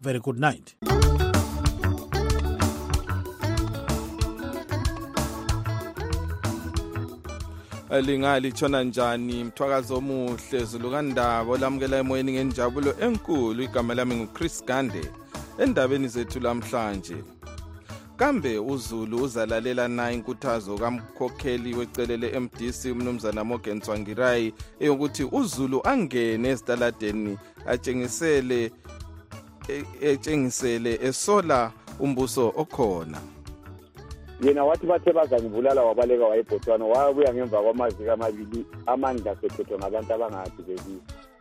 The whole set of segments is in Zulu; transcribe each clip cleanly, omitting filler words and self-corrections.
very good night. Lingali tshona njani mthwakazo omuhle zulukandaba olamukela emoyeni ngenjabulo enkulu. Igama lami nguChris Gande. Endabeni zethu lamhlanje, kambe uZulu uzalalela na inkuthazo kamkhokheli wecelele MDC umnumzana Morgan Tsvangirai eyokuthi uZulu angene ezitaladeni atshengisele esola umbuso okhona? Yena wathi bathe bazangibulala wabaleka wayeBotswana, wabuya ngemva kwamaviki amabili amandla sephethwe ngabantu abangathibekile.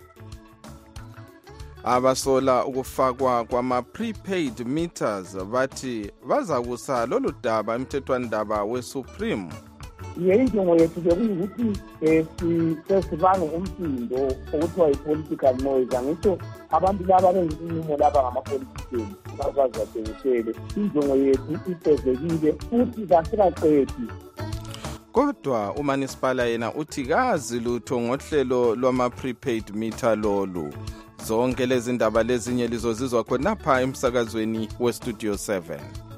Abasola ukufakwa kwama-prepaid meters bathi bazakusa lolu daba emthethwandaba weSupreme. Injongo yethu bekuyikuthi sesibange umsindo okuthiwa yi-political noise. Angisho abantu laba benza inqumo laba ngama-politicians bazazengisele. Injongo yethu ifezekile futhi kasikaqedi. Kodwa uManisipala yena uthi kazi lutho ngohlelo lwama-prepaid meter lolu. Zonke lezi ndaba lezinye lizozizwa khonapha emsakazweni weStudio 7.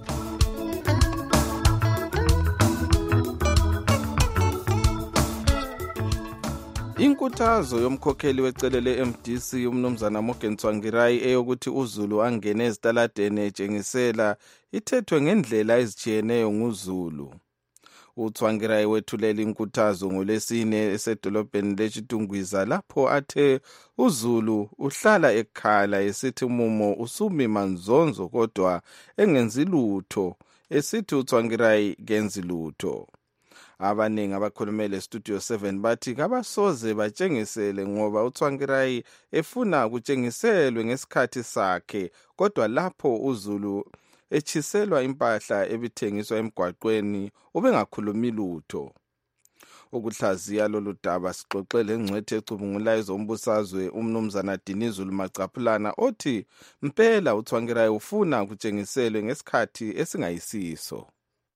Inkuthazo yomkhokheli wecelele MDC umnumzana Morgan Tsvangirai eyokuthi uZulu angene ezitaladeni etshengisela ithethwe ngendlela ezijiyeneyo nguZulu. uTsvangirai wethulela inkuthazo ngolesine esedolobheni leChitungwiza lapho athe uZulu uhlala ekhala esithi umumo usumima nzonzo kodwa engenzi lutho, esithi uTsvangirai kenzi lutho. Abaningi abakhulumele eStudio 7 bathi kabasoze batshengisele ngoba uTsvangirai efuna kutshengiselwe ngesikhathi sakhe, kodwa lapho uZulu echiselwa impahla ebithengiswa emgwaqweni ubengakhulumi lutho. Ukuhlaziya lolu daba sixoxele engcwethe ecubungulayo zombusazwe umnumzana Dinizulu Macaphulana othi mpela uTsvangirai ufuna kutshengiselwe ngesikhathi esingayisiso.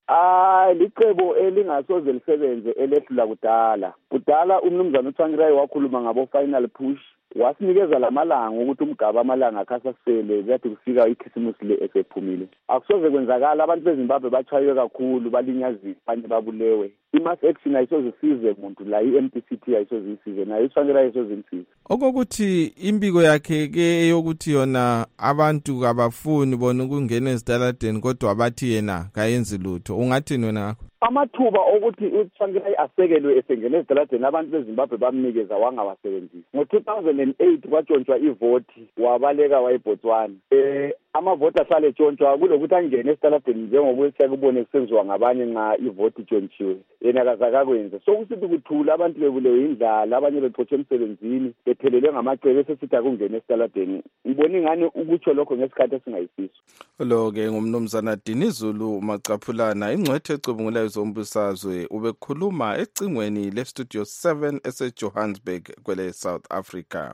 Licebo elingasoze lisebenze elehlula kudala umnumzana uTsvangirai wakhuluma ngabo final push, wasinikeza lamalanga ukuthi umgaba amalanga akhasasele kade kufika ikhisimusi le esephumile. Akusoze kwenzakala, abantu beZimbabwe bachaywe kakhulu, balinyazwe, abanye babulewe. Imass action ayisoze isize umuntu la, iMTCT ayisoze isize, nayo uTsvangirai ayisoze imsize. Okokuthi impiko yakhe ke yokuthi yona abantu kabafuni bona ukungena ezitaladeni kodwa bathi yena kayenzi lutho, ungathini wena ngakho? Amathuba okuthi uTsvangirai asekelwe esengene ezitaladeni abantu beZimbabwe bamnikeza wangawasebenzisi. Ngo-2008 kwatshontshwa ivoti wabaleka wayeBotswana. Amavoti ahlale etshontshwa kulokuthi angene esitaladeni njengoba siyakubone kusenziwa ngabanye nxa ivoti itshontshiwe, yena kazakakwenza. Sokusithi kuthula abantu bebulewe indlala, abanye bexotshwe emsebenzini, bephelelwe ngamacebo esesithi akungene esitaladeni. Ngibona ingani ukutsho lokho ngesikhathi esingayisiso. Lo-ke ngumnumzana Dinizulu Macaphulana, ingcwethe ecubungulayo zombusazwe, ubekhuluma ecingweni leStudio 7 eseJohannesburg kwele South Africa.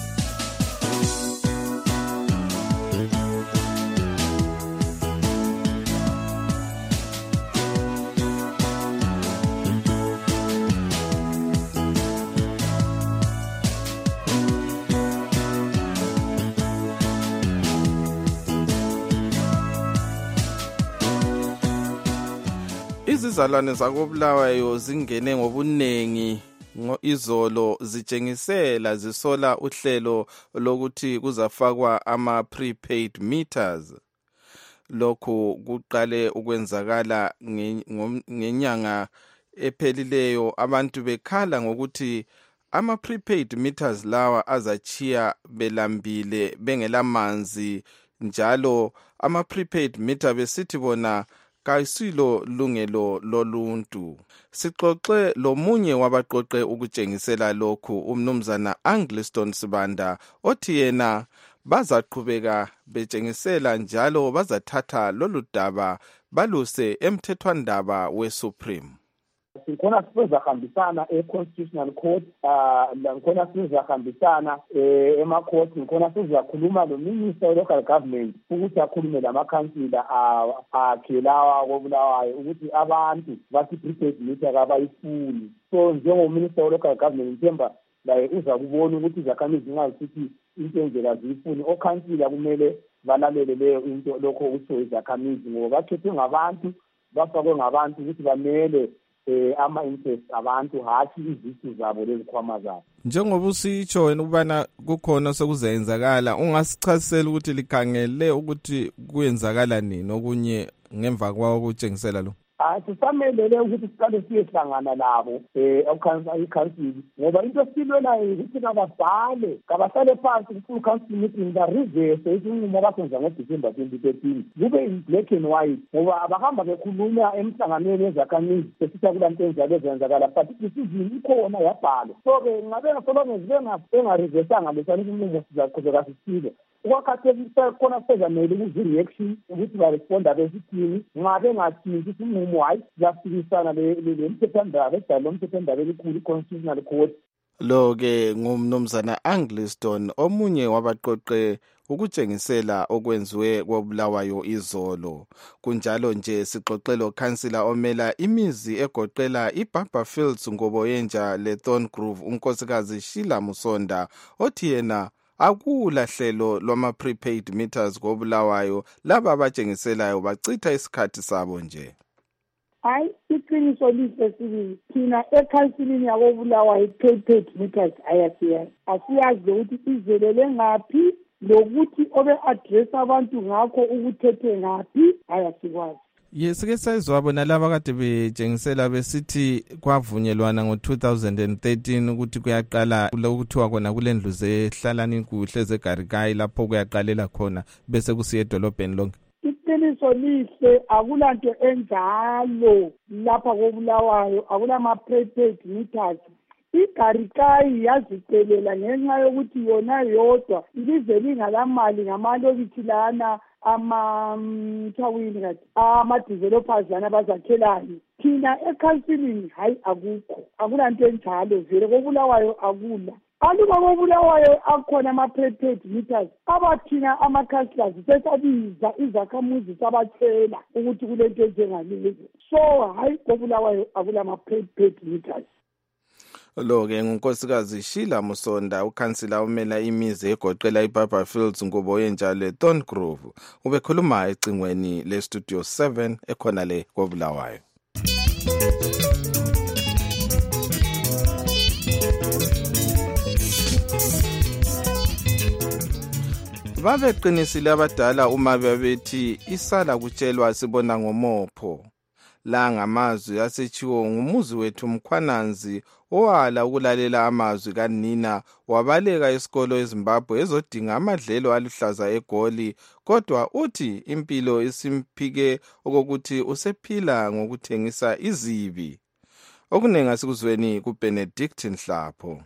Izizalwane zakoBulawayo zingene ngobunengi izolo zitshengisela zisola uhlelo lokuthi kuzafakwa ama-prepaid meters. Lokhu kuqale ukwenzakala ngenyanga ephelileyo, abantu bekhala ngokuthi ama-prepaid meters lawa azachiya belambile bengelamanzi, njalo ama-prepaid meter besithi bona kayisilo lungelo loluntu. Sixoxe lomunye wabaqoqe ukutshengisela lokhu, umnumzana Angliston Sibanda, othi yena bazaqhubeka betshengisela njalo bazathatha lolu daba baluse emthethwandaba weSupreme. Sikhona sizahambisana e-Constitutional Court, ngikhona sizahambisana ema-court, ngikhona sizakhuluma lo-Minister we-Local Government ukuthi akhulume lamakhansila akhe lawa koBulawayo ukuthi abantu bathi prepaid meter kabayifuni. So njengo-Minister we-Local Government ngithemba laye uza kubona ukuthi izakhamizi ngazisithi into endlela ziyifuni, okhansila kumele balalele leyo into lokho kusho izakhamizi ngoba bakhethwe ngabantu bafakwe ngabantu ukuthi bamele ama-interest abantu hathi izisu zabo lezikhwama zabo. Njengoba usitsho wena ukubana kukhona sekuzenzakala, ungasichasisela ukuthi likhangele ukuthi kuyenzakala nini okunye ngemva kwawo kutshengisela lo? Sisamelele ukuthi siqale siyehlangana labo ikhansili ngoba into esilwelayo ukuthi kabasale phansi ku-council meeting barivese isinqumo abasenza ngoDisemba 2013 kube in-black and white ngoba abahamba bekhuluma emhlanganweni wezakhamizi besitha kulanto enjalo ezenzakala but decision ikhona yabhalwa. So-ke ngabe ngasolonge bengarivesanga lesana isinqumo sizaqhubeka sisile ukwakhathekisa khona sezamele ukuzi-reaction ukuthi baresponda besithini ngabe ngathinti isinqumo hayi siyafikisana le-mthethwandaba edala lomthethwandaba elikhulu i-constitutional court. Lo-ke ngumnumzana Angliston omunye wabaqoqe ukutshengisela okwenziwe koBulawayo izolo. Kunjalo nje sixoxelo khansila omela imizi egoqela iBarberfields Ngoboyenja leThorngrove unkosikazi Sheila Musonda othi yena akulahlelo lwama-prepaid meters koBulawayo laba abatshengiselayo bachitha isikhathi sabo nje. Hayi iqiniso lihle sibili thina ekhansilini yakoBulawayo prepaid meters ayasiyazi asiyazi ukuthi izelele ngaphi lokuthi obe-address abantu ngakho ukuthethe ngaphi ayasikwazi. Sike sayizwa bona laba kade betshengisela besithi kwavunyelwana ngo-2013 ukuthi kuyaqala ukuthiwa khona kulendlu zehlalani kuhle zeGarikayi lapho kuyaqalela khona bese kusiya edolobheni lonke. Iqiniso lihle akulanto enjalo lapha koBulawayo akulama-prepaid meters. iGarikayi yazicelela ngenxa yokuthi yona yodwa ilize lingalamali ngamalokithi lana ama-developers lana bazakhelayo. Thina ekhansilini hayi akulanto enjalo vele koBulawayo akula. Aluba koBulawayo akhona ama-prepaid meters abathina ama-councillors sesabiza izakhamuzi sabatshela ukuthi kulento enjengalezo. So hayi koBulawayo akulama-prepaid meters. Lo-ke ngunkosikazi Sheila Musonda ukhansila omela imizi egoqela iBarberfields Ngoboyenja leThorngrove ubekhuluma ecingweni leStudio 7 ekhona le koBulawayo. Babeqinisile abadala uma bebethi isala kutshelwa sibona ngomopho. La ngamazwi asetshiwo ngumuzi wethu Mkhwananzi owala ukulalela amazwi kanina wabaleka esikolo eZimbabwe ezodinga amadlelo aluhlaza eGoli kodwa uthi impilo isimphike okokuthi usephila ngokuthengisa izibi. Okunenga sikuzweni kuBenedict Nhlapho.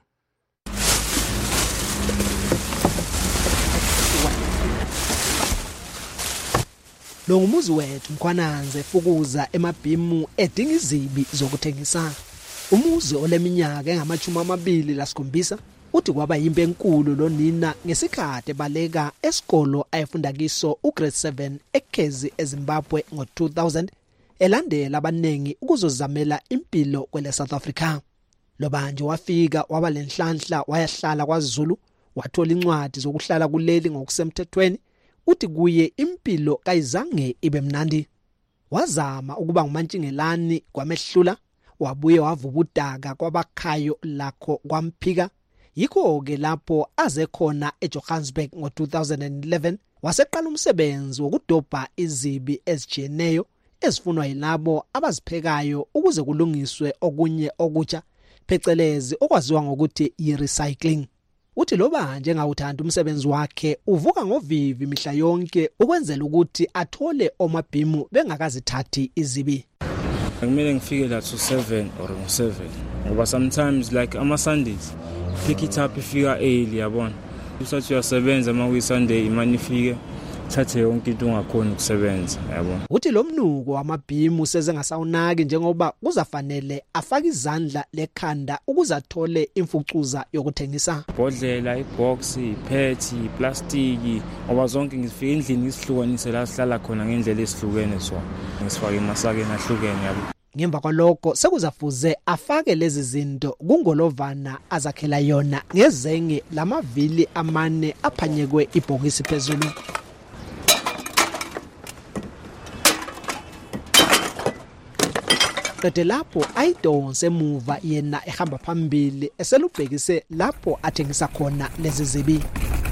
Lo ngumuzi wethu Mkhwananzi efukuza emabhimu edinga izibi zokuthengisa. Umuzi oleminyaka engama-27 uthi kwaba yimpe enkulu lo nina ngesikhathi baleka esikolo ayefunda kiso ugrade 7 eKhezi eZimbabwe ngo-2000 elandela abaningi ukuzozamela impilo kwele South Africa. Lo banje wafika waba lenhlanhla wayahlala kwaZulu wathola incwadi zokuhlala kuleli ngokusemthethweni. Uthi kuye impilo kayizange ibe mnandi. Wazama ukuba ngumantshingelani kwamehlula wabuye wavuba udaka kwabakhayo lakho kwamphika. Yikho-ke lapho aze khona eJohannesburg ngo-2011 waseqala umsebenzi wokudobha izibi ezijiyeneyo ezifunwa yilabo abaziphekayo ukuze kulungiswe okunye okutsha phecelezi okwaziwa ngokuthi yi-recycling. Uthi loba njengawuthanda umsebenzi wakhe uvuka ngovivi mihla yonke ukwenzela ukuthi athole omabhimu bengakazithathi izibi. Kumele ngifike la to 7 or 7 ngoba sometimes like ama Sundays pick it up ifika early yabona. Usathi uyasebenza ama Sunday imani ifike thathe yonke into ungakhona ukusebenza yabona. Uthi lo mnuko wamabhimu sezengasawunaki njengoba kuzafanele afake izandla lekhanda ukuze athole imfucuza yokuthengisa. Ibhodlela, ibox, iphethi, iplastiki ngoba zonke ngifike endlini isihlukanise la sihlala khona ngendlela esihlukene so ngisifake emasakeni ahlukene yabo. Ngemva kwalokho sekuzafuze afake lezi zinto kungolovana azakhela yona ngezenge lamavili amane aphanyekwe ibhokisi phezulu. qede lapho ayidonse emuva yena ehamba phambili eselubhekise lapho athengisa khona lezi zibi.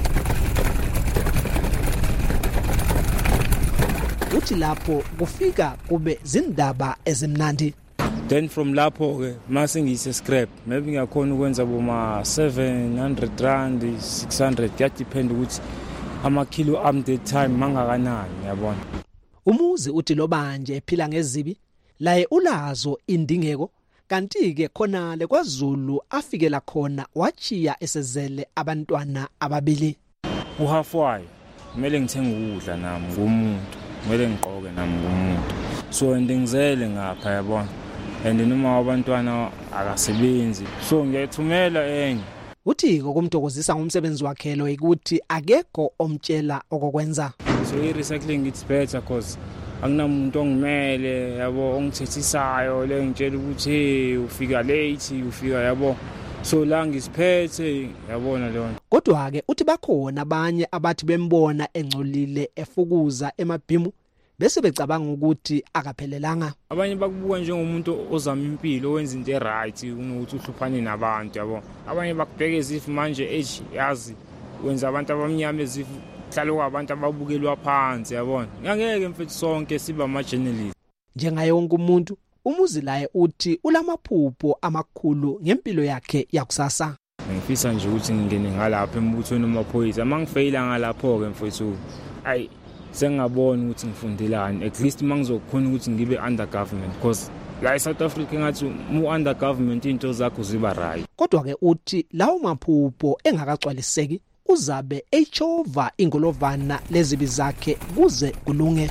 Uthi lapho kufika kube zindaba ezimnandi. Then from lapho ke mase ngise scrap maybe ngiyakhona ukwenza boma 700 rand 600 ya depend ukuthi amakilo am the time mangakanani yabona. Umuzi uthi lobanje ephila ngezibi laye ulazo indingeko kanti ke khona le kwaZulu afikela khona wachiya esezele abantwana ababili. Uhafwayo kumele ngithenge ukudla nami ngumuntu kumele ngiqoke nami ngumuntu so ndingizele ngapha yabona and noma abantwana akasebenzi so ngiyethumela enye. Uthi kokumthokozisa ngomsebenzi wakhe lo ukuthi akekho omtshela okokwenza. So i-recycling it's better because akunamuntu ongimele yabo ongithethisayo le ngitshela ukuthi hey ufika late ufika yabo so la ngisiphethe yabona leyo. Kodwa ke uthi bakhona abanye abathi bembona engcolile efukuza emabhimu bese becabanga ukuthi akaphelelanga. Abanye bakubuka njengomuntu ozama impilo wenza into eright unokuthi uhluphane nabantu yabo. Abanye bakubheka izifu manje yazi wenza abantu abamnyama izifu hlalo kwabantu ababukelwa phansi yabona. Ngeke mfethu sonke siba ama journalist. Njengaye wonke umuntu umuzi laye uthi ulamaphupho amakhulu ngempilo yakhe yakusasa. Ngifisa nje ukuthi ngingene ngalapha embuthweni wamaphoyisa mangifeyila ngalapho ke mfethu ayi sengabona ukuthi ngifundelani at least mangizokhona ukuthi ngibe under government because la eSouth Africa ngathi mu under government into zakho ziba right. Kodwa ke uthi lawo maphupho engakagcwaliseki uzabe echova ingolovana lezibi zakhe kuze kulunge.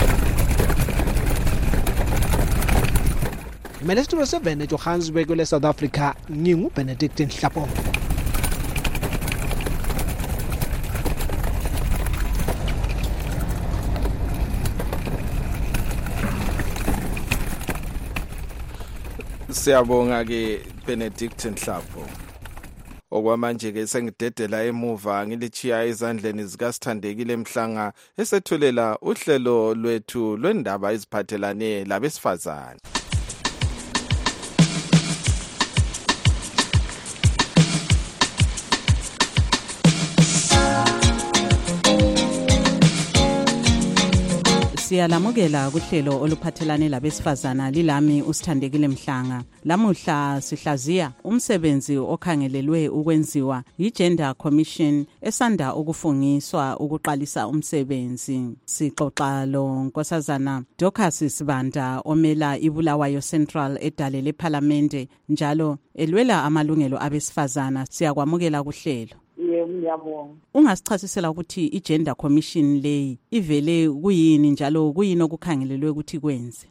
Minister of 7 eJohannesburg le South Africa ngingu Benedict Nhlapo. Siyabonga ke Benedict Nhlapo. Okwamanje ke sengidedela emuva ngilichiya ezandleni zikaSithandekile Mhlanga esethulela uhlelo lwethu lwendaba eziphathelane labesifazane. Siyalamukela kuhlelo oluphathelane labesifazana lilami uSithandekile Mhlanga. Lamuhla sihlaziya umsebenzi okhangelelwe ukwenziwa yiGender Commission esanda ukufungiswa ukuqalisa umsebenzi. Sixoxa lo Nkosazana Dorcas Sibanda omela iBulawayo Central edale leParliament njalo elwela amalungelo abesifazana. Siyakwamukela kuhlelo. Ngiyabonga. Ungasichasisela ukuthi iGender Commission leyi ivele kuyini njalo kuyini okukhangelelwe ukuthi kwenze?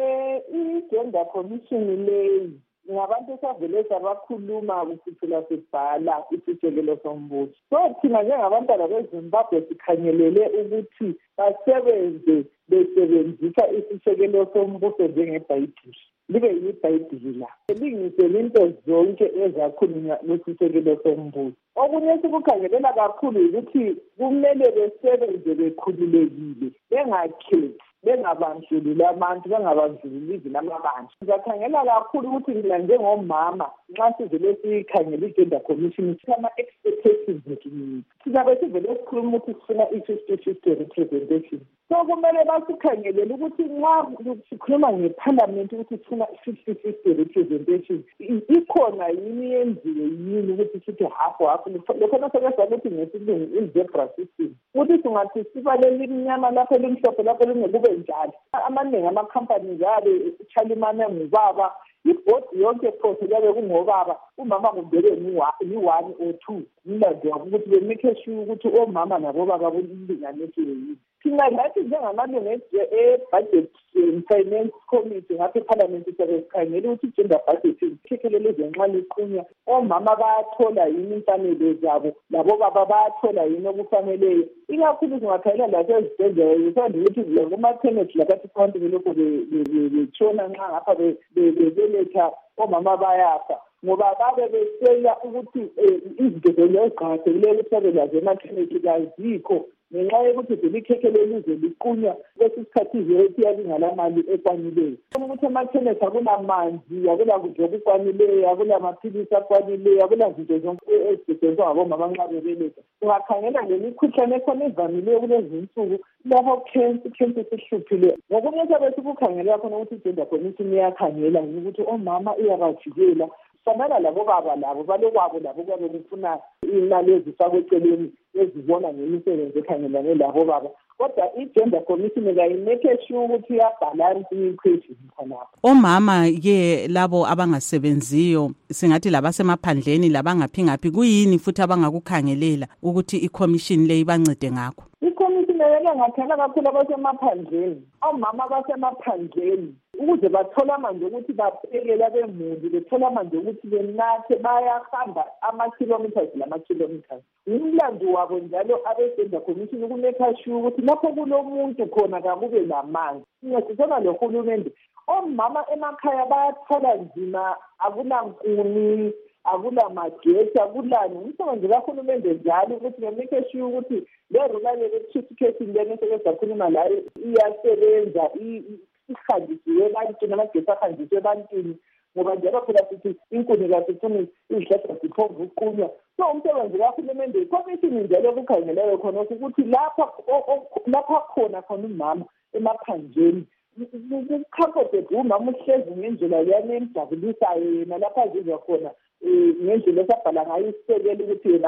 iGender Commission leyi ngabantu esavele sabakhuluma kusithula sibhala isijekelo sombuso. So thina njengabantwana beZimbabwe sikhangelele ukuthi basebenze besebenzisa isijekelo sombuso njengeBhayibheli. Libe yiBhayibheli la. Lingise into zonke ezakhulunywa lesijekelo sombuso. Okunye sikukhangelela kakhulu ukuthi kumele besebenze bekhululekile bengakhethi bengabandlululi abantu bengabandlululi namabandla. Sizakhangela kakhulu ukuthi mina njengomama nxa sivele sikhangela iGender Commission sithama expectations zethu. Sizabe sivele sikhuluma ukuthi sifuna i-50-50 representation. So kumele basikhangelele ukuthi nxa sikhuluma ngeParliament ukuthi sifuna i-50-50 representation ikhona yini yenziwe yini ukuthi sithi half lokho nasekwenza ukuthi ngesilungu i-zebra system ukuthi singathi sibalele imnyama lapho elimhlophe lapho lingekube njalo. Amaningi amakhampani ngabe Chalimane ngubaba ibhodi yonke phose yabe kungobaba umama kumbele ni-1 or 2 ngilandwa ukuthi bemake sure ukuthi omama nabo baba kulinganiswe yini. Thina lathi njengamalungu e-budget finance committee ngapha eParliament sikhangela ukuthi gender budget ikhekelele izenxana iqunya omama bayathola yini imfanelo zabo labo baba bayathola yini okufaneleyo ikakhulu singakhayela lasezibhedlela isanda ukuthi kuma-maternity lakathi abantu belokho betshona nxa ngapha bebeletha omama bayafa ngoba babe besela ukuthi izinto eziqakathekileyo ukuthi babe lazo ema-clinic kazikho ngenxa yokuthi velikhekhe lelizwe liqunywa kwesikhathi VAT yalingala mali ekwanileyo. Ukuthi emakhemesi akulamanzi, akulakudla okukwanileyo, akulamaphilisi akwanileyo, akulazinto zonke ezisetshenziswa ngabomama nxa bebeletha. Ungakhangela lemikhuhlane ekhona evamileyo kulezi insuku lapho cancer sihluphile. Ngokunye sabe sikukhangela khona ukuthi i-Gender Commission iyakhangela ukuthi omama iyabavikela. Fanana labo baba labo balokwabo labo kwabe kufuna imali ezifakwe eceleni ezibona ngemisebenzi ekhangelane labo baba. Kodwa i-Gender Commission kayimeke sure ukuthi iyabhalansa i-equation khonapho. Omama ke labo abangasebenziyo singathi labasemaphandleni labangaphingaphi kuyini futhi abangakukhangelela ukuthi i-commission le ibancede ngakho? I-commission yena ngathana kakhulu abasemaphandleni. Omama abasemaphandleni ukuze bathola manje ukuthi baphekela bemuli, bethola manje ukuthi benathe bayahamba ama-kilometers lama-kilometers. Umlando wabo njalo abe-Gender Commission ukumeka sure ukuthi lapho kulomuntu khona kakube lamanzi. Siyasizana lohulumende. Omama emakhaya bayathola nzima, akulankuni, akulamagetsi, akulani. Umsebenzi kahulumende njalo ukuthi bemeke sure ukuthi le-rural electrification lena esekezakhuluma layo iyasebenza, ihanjisiwe ebantwini, amagetsi ahanjiswe ebantwini, ngoba njalo phela sithi inkuni kasifuni izihlahla ziphomba ukuqunywa. So umsebenzi kahulumende i-commission njalo okukhangeleyo khona ukuthi lapha khona umama emaphandleni ucomforted umama uhlezi ngendlela yana emjabulisayo yena lapha azizwa khona ngendlela esabhala ngayo isisekelo ukuthi yena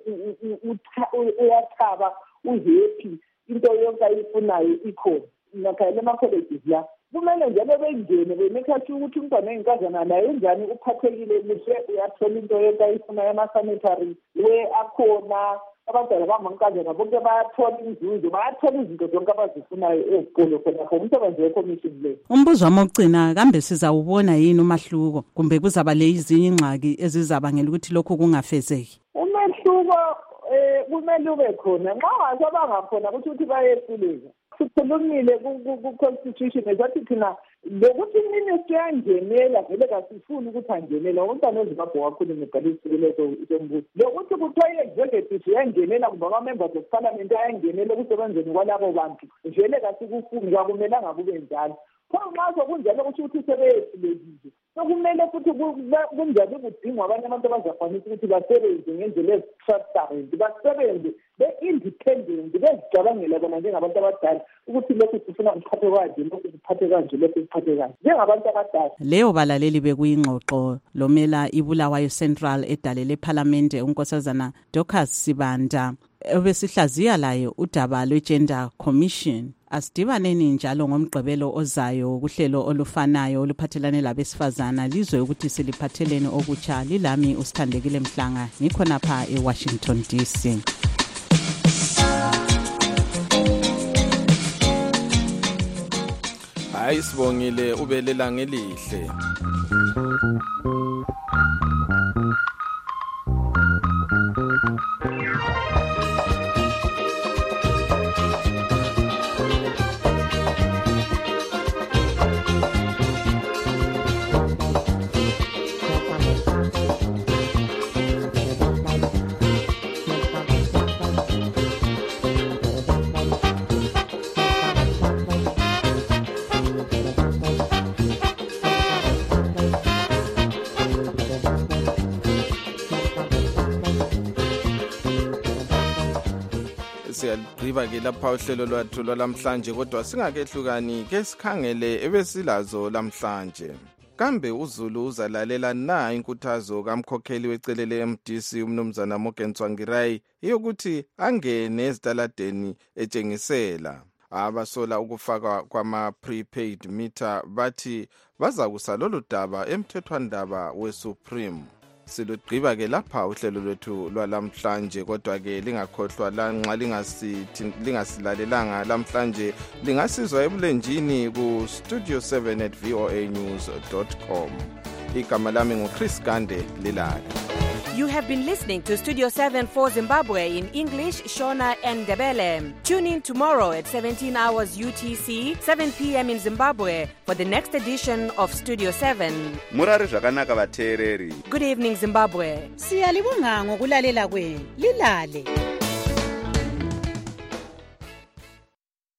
uyathaba, uhappy, into yonke ayifunayo ikhona. Ngakhayela ama-colleges la kumele njalo bengene bemeka sure ukuthi umntwana oyinkazana naye njani uphathekile kuhle, uyathola into yonke ayifunayo, ama-sanitary we akhona. Abantwana bamankazana bonke bayathola inzuzo, bayathola izinto zonke abazifunayo ezikolo khonapho. Umsebenzi we-commission le. Umbuzo wami wokugcina, kambe sizawubona yini umahluko kumbe kuzaba lezinye ingxaki ezizabangela ukuthi lokho kungafezeki? Umehluko kumele ube khona. Nxa ungasabangakhona ukuthi bayehluleka. Sikhulumile ku-constitution esathi thina lokuthi iministry yangenela vele kasifuni ukuthi angenela. Umntwana oZimbabwe wakhuluma ebhala isikelo sombuso lokuthi kuthiwa i-executive yangenela kumbe ama-members of parliament ayangenela ekusebenzeni kwalabo bantu vele kasikufuni, kakumelanga kube njalo. Pho nxa sokunjalo ukuthi sebeyehlulekile sokumele futhi kunjani kudingwa abanye abantu abazakwanisa ukuthi basebenze ngendlela ezi-transparent, basebenze be-independent, bezicabangela bona njengabantu abadala ukuthi lokhu sifuna kuphathe kanje, lokhu kuphathe kanje, lokhu kuphathe kanje njengabantu abadala. Leyo balaleli bekuyingxoxo lomela iBulawayo Central edalele eParliamente unkosazana Dorcas Sibanda obesihlaziya laye udaba lwe-Gender Commission. Asidibaneni njalo ngomgqibelo ozayo kuhlelo olufanayo oluphathelane labesifazana lizwe ukuthi siliphathelene okutsha. Lilami uSithandekile Mhlanga ngikhonapha eWashington DC. Hayi sibongile ubelela ngelihle. Siyagqiba ke lapha uhlelo lwethu lwalamhlanje, kodwa singakehlukani ke sikhangele ebesilazo lamhlanje. Kambe uZulu uzalalela na inkuthazo kamkhokheli wecelele MDC umnumzana Morgan Tsvangirai yokuthi angene ezitaladeni etshengisela? Abasola ukufaka kwama prepaid meter bathi baza kusalolu daba emthethwandaba weSupreme. Silugqiba ke lapha uhlelo lwethu lwalamhlanje, kodwa ke lingakhohlwa lanxa lingasilalelanga lamhlanje lingasizwa ebulenjini ku studio7@voanews.com. Igama lami nguChris Gande Lilali. You have been listening to Studio 7 for Zimbabwe in English, Shona and Ndebele. Tune in tomorrow at 17 hours UTC, 7 p.m. in Zimbabwe for the next edition of Studio 7. Murari zvakanaka vateereri. Good evening, Zimbabwe. Siyalibonga ngokulalela kwenu. Lilale.